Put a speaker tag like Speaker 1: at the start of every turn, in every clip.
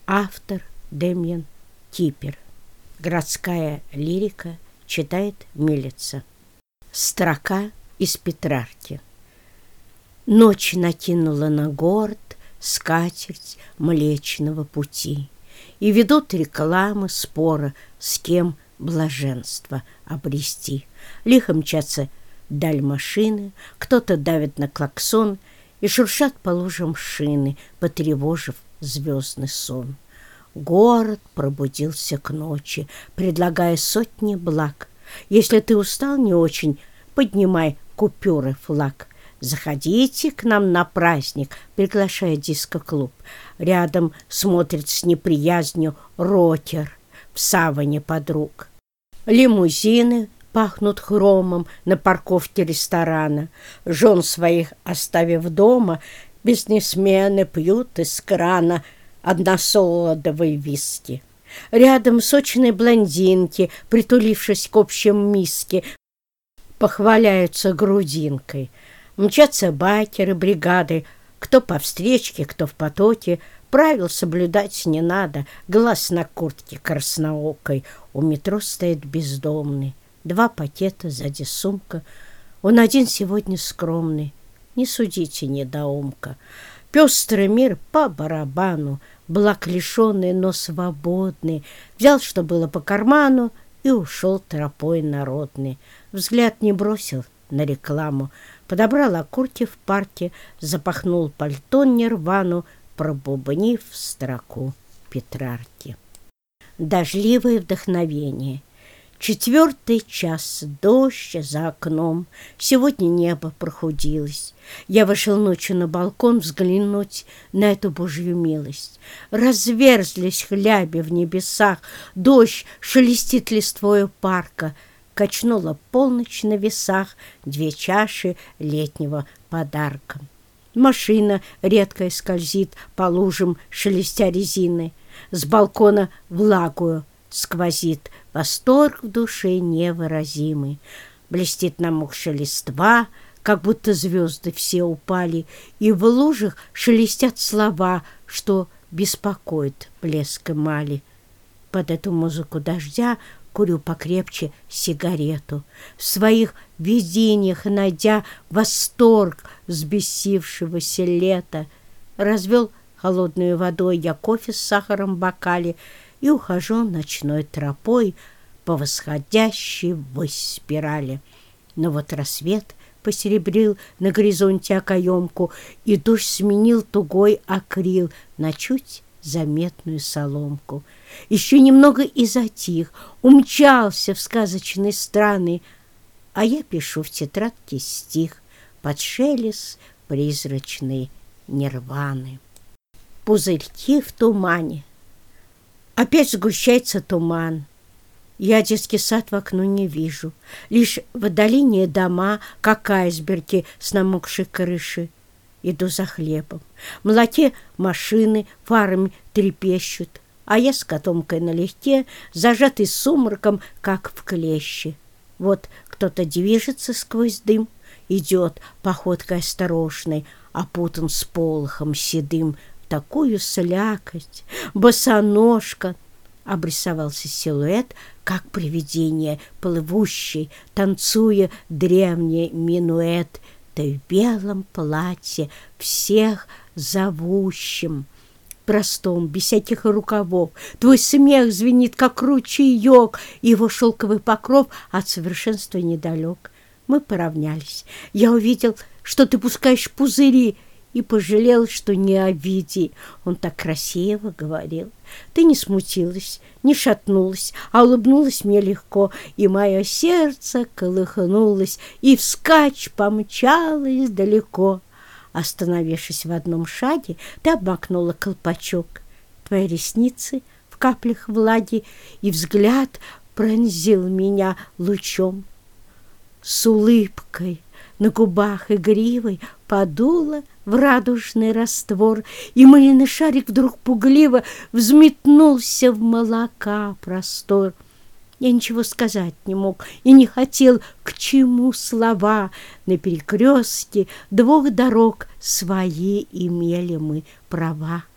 Speaker 1: Автор Демьян Типпер. Городская лирика читает Милица. Строка из Петрарки. Ночь накинула на город скатерть Млечного Пути, и ведут рекламы спора, с кем блаженство обрести. Лихо мчатся даль машины, кто-то давит на клаксон, и шуршат по лужам шины, потревожив звездный сон. Город пробудился к ночи, предлагая сотни благ. Если ты устал не очень, поднимай купюры флаг. Заходите к нам на праздник, приглашает диско-клуб. Рядом смотрит с неприязнью рокер в саване подруг. Лимузины пахнут хромом на парковке ресторана. Жен своих оставив дома, бизнесмены пьют из крана односолодовые виски. Рядом сочные блондинки, притулившись к общем миске, похваляются грудинкой. Мчатся байкеры бригады, кто по встречке, кто в потоке. Правил соблюдать не надо, глаз на куртке красноокой. У метро стоит бездомный, 2 пакета, сзади сумка. Он один сегодня скромный, не судите недоумка. Пестрый мир по барабану, благ лишенный, но свободный. Взял, что было по карману, и ушел тропой народный. Взгляд не бросил на рекламу, подобрал окурки в парке, запахнул пальто нирвану, пробубнив строку Петрарки. Дождливое вдохновение. 4 час, дождь за окном. Сегодня небо прохудилось. Я вышел ночью на балкон взглянуть на эту Божью милость. Разверзлись хляби в небесах, дождь шелестит листвою парка. Качнула полночь на весах 2 чаши летнего подарка. Машина редкая скользит по лужам, шелестя резиной. С балкона влагую сквозит, восторг в душе невыразимый. Блестит намокшая листва, как будто звезды все упали, и в лужах шелестят слова, что беспокоит блеск эмали. Под эту музыку дождя курю покрепче сигарету, в своих видениях найдя восторг взбесившегося лета. Развел холодной водой я кофе с сахаром в бокале и ухожу ночной тропой по восходящей ввысь спирали. Но вот рассвет посеребрил на горизонте окоемку, и дождь сменил тугой акрил на чуть заметную соломку. Еще немного и затих, умчался в сказочные страны, а я пишу в тетрадке стих под шелест призрачной нирваны. Пузырьки в тумане. Опять сгущается туман. Я детский сад в окно не вижу. Лишь в отдалении дома, как айсберги с намокшей крыши. Иду за хлебом. В молоке машины фарами трепещут, а я с котомкой налегке, зажатый сумраком, как в клеще. Вот кто-то движется сквозь дым, идет походкой осторожной, опутан сполохом седым. Такую слякость, босоножка. Обрисовался силуэт, как привидение, плывущий, танцуя древний минуэт. Ты в белом платье, всех зовущим, простом, без всяких рукавов. Твой смех звенит, как ручеек, и его шелковый покров от совершенства недалек. Мы поравнялись. Я увидел, что ты пускаешь пузыри, и пожалел, что не обиди. Он так красиво говорил. Ты не смутилась, не шатнулась, а улыбнулась мне легко, и мое сердце колыхнулось, и вскачь помчалось далеко. Остановившись в одном шаге, ты обмакнула колпачок. Твои ресницы в каплях влаги, и взгляд пронзил меня лучом. С улыбкой на губах игривой подуло в радужный раствор, и мыльный шарик вдруг пугливо взметнулся в молока простор. Я ничего сказать не мог и не хотел, к чему слова. На перекрестке 2 дорог свои имели мы права.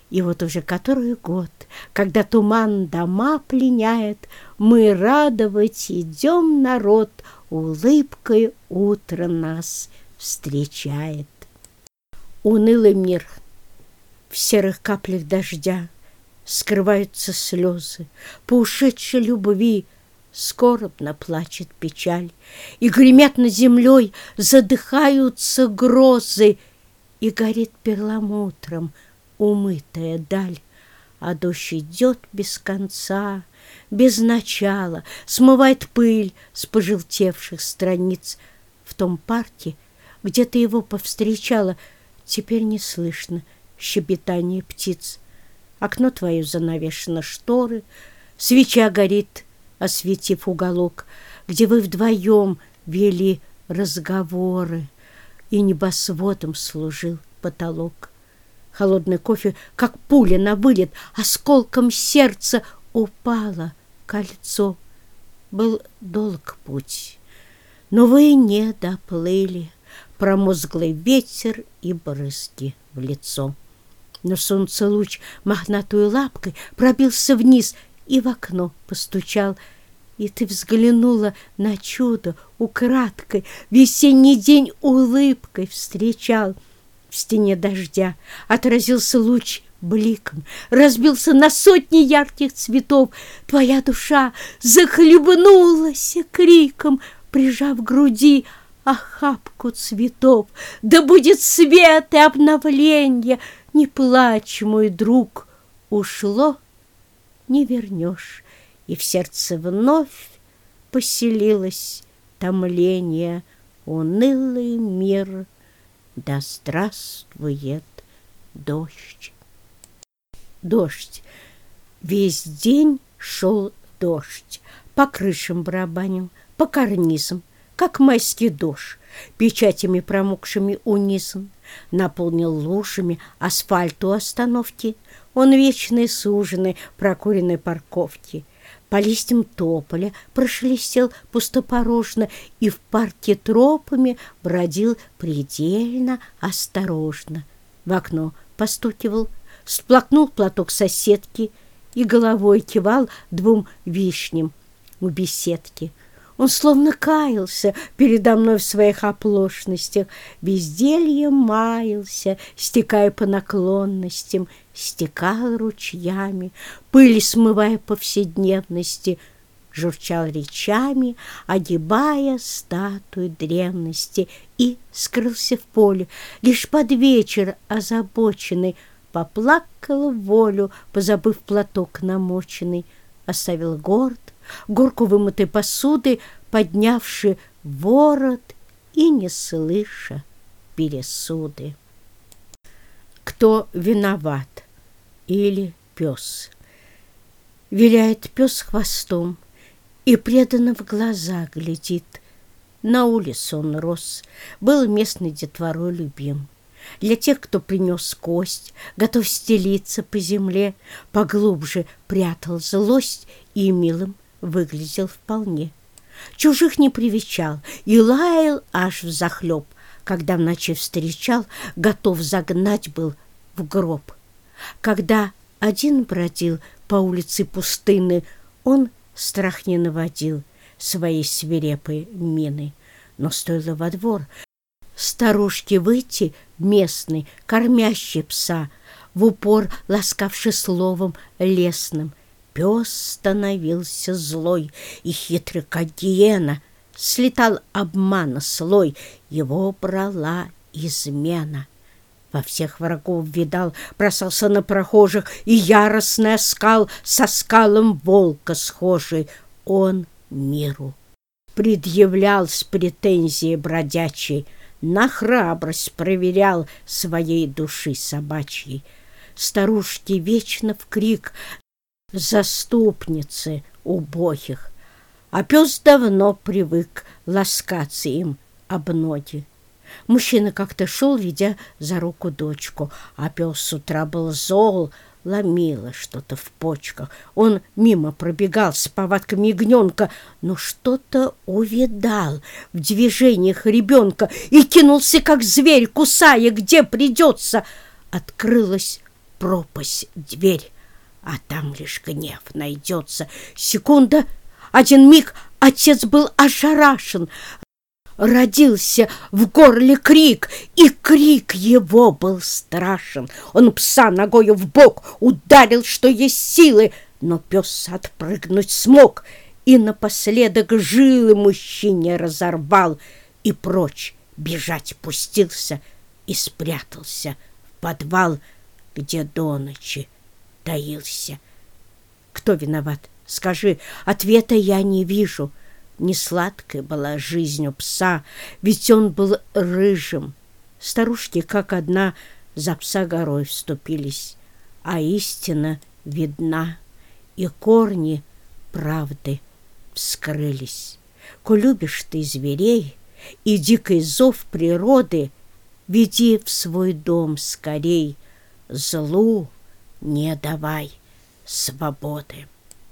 Speaker 1: И вот уже который год, когда туман дома пленяет, мы радовать идем, народ, улыбкой утро нас встречает. Унылый мир, в серых каплях дождя скрываются слезы, по ушедшей любви скорбно плачет печаль, и гремят над землей, задыхаются грозы, и горит перламутром умытая даль, а дождь идет без конца, без начала, смывает пыль с пожелтевших страниц. В том парке, где ты его повстречала, теперь не слышно щебетание птиц. Окно твое занавешено шторы, свеча горит, осветив уголок, где вы вдвоем вели разговоры, и небосводом служил потолок. Холодный кофе, как пуля на вылет, осколком сердца упало кольцо. Был долг путь, но вы не доплыли, промозглый ветер и брызги в лицо. Но солнце луч мохнатую лапкой пробился вниз и в окно постучал, и ты взглянула на чудо украдкой, весенний день улыбкой встречал. В стене дождя отразился луч бликом, разбился на сотни ярких цветов. Твоя душа захлебнулась криком, прижав к груди охапку цветов. Да будет свет и обновление, не плачь, мой друг, ушло, не вернешь. И в сердце вновь поселилось томление. Унылый мир, да здравствует дождь. Дождь. Весь день шел дождь. По крышам барабанил, по карнизам, как майский дождь, печатями промокшими унизан. Наполнил лужами асфальт у остановки. Он вечный суженый прокуренной парковки. По листьям тополя прошелестел пустопорожно и в парке тропами бродил предельно осторожно. В окно постукивал, сплакнул платок соседки и головой кивал двум вишням у беседки. Он словно каялся передо мной в своих оплошностях, бездельем маялся, стекая по наклонностям, стекал ручьями, пыль смывая повседневности, журчал речами, огибая статуи древности, и скрылся в поле. Лишь под вечер озабоченный поплакал в волю, позабыв платок намоченный, оставил горку вымытой посуды, поднявши ворот и не слыша пересуды. Кто виноват? Или пес? Виляет пес хвостом и преданно в глаза глядит. На улице он рос, был местной детворой любим. Для тех, кто принес кость, готов стелиться по земле, поглубже прятал злость и милым выглядел вполне. Чужих не привечал и лаял аж взахлеб, когда в ночи встречал, готов загнать был в гроб. Когда один бродил по улице пустынной, он страх не наводил своей свирепой миной. Но стоило во двор старушке выйти местной, кормящей пса, в упор ласкавший словом лесным, пес становился злой и хитрый, как гиена, слетал обмана слой, его брала измена. Во всех врагов видал, бросался на прохожих, и яростный оскал со скалом волка схожий. Он миру предъявлял с претензией бродячей, на храбрость проверял своей души собачьей. Старушки вечно в крик заступницы убогих, а пес давно привык ласкаться им об ноги. Мужчина как-то шел, ведя за руку дочку, а пес с утра был зол, ломило что-то в почках. Он мимо пробегал с повадками ягненка, но что-то увидал в движениях ребенка и кинулся, как зверь, кусая, где придется. Открылась пропасть дверь, а там лишь гнев найдется. Секунда, один миг, отец был ошарашен. Родился в горле крик, и крик его был страшен. Он пса ногою в бок ударил, что есть силы, но пес отпрыгнуть смог и напоследок жилы мужчине разорвал, и прочь бежать пустился и спрятался в подвал, где до ночи таился. Кто виноват? Скажи, ответа я не вижу. Не сладкой была жизнь у пса, ведь он был рыжим. Старушки, как одна, за пса горой вступились, а истина видна, и корни правды вскрылись. Коль любишь ты зверей и дикий зов природы, веди в свой дом скорей, злу не давай свободы.